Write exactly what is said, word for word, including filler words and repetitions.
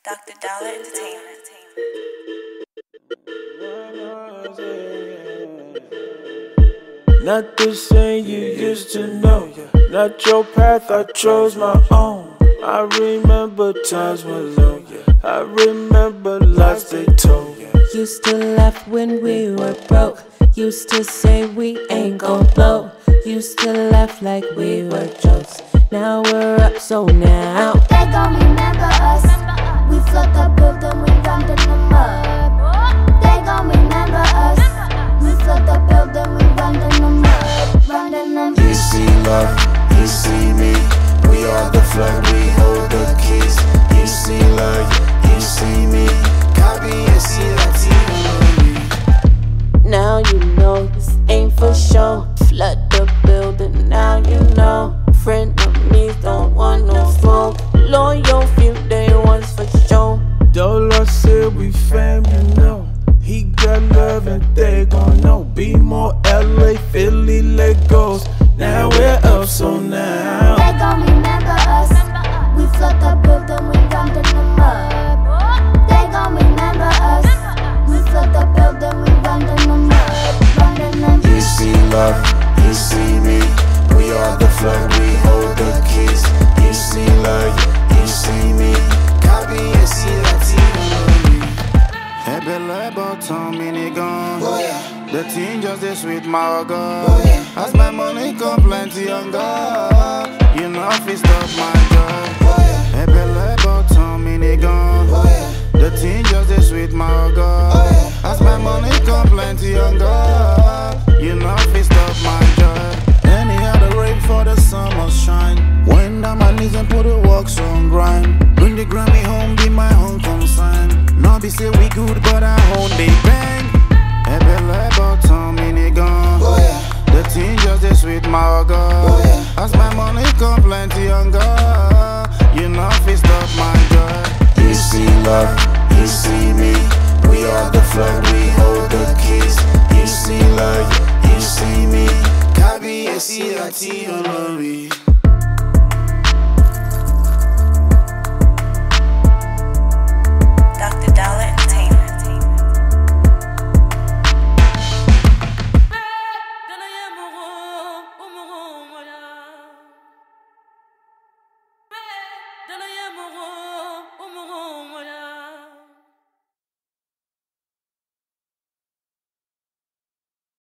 Doctor Dollar Entertainment. Not the same you used to know. Not your path, I chose my own. I remember times when low. I remember lies they told. Used to laugh when we were broke. Used to say we ain't gon' blow. Used to laugh like we were jokes. Now we're up, so now they gon' remember us. We flood the building, we drowned in the mud. They gon' remember us. We flood the building, we drowned in the mud. Drowned in the mud. You see love, you see me. We are the flag, we hold the keys. You see love, you see me. Copy and see that team. Now you know this ain't for show. Flood the building, now you know. Friend of me don't want no smoke. Loyal few day ones for show. Dollar said we fam, you know. He got love and they gon' know. Be more L A, Philly, Legos. Now where else, so now they gon' remember us. We flood the building, we drowned in the mud. They gon' remember us. We flood the building, we drowned in the mud. Drowned in the mud. You see love, you see me. We are the flag, we hold the keys. You see love, you see me. Copy and see that team. Happy labor, Tom, mini gun. Oh, yeah. The team just is sweet, my God. Oh, yeah. As my money come plenty on God. You know if it stop my job. Oh, yeah. Happy labor, Tom, mini gun. Oh, yeah. The team just is sweet, my God. Oh, yeah. As my money come plenty on God. You know if it stop my job. Any other rain for the summer shine. Wind down my knees and put the works on grind. Bring the Grammy home, be my own consign. No be say we good, but I own they bang. Happy labor, Tom, mini gun. Oh, yeah. The team just is sweet, my God. Oh, yeah. As my money come plenty on God. You know if it stop my job. You see love, you see me. We are the flag, we hold the keys. You see love, you see me. Copy and see that team.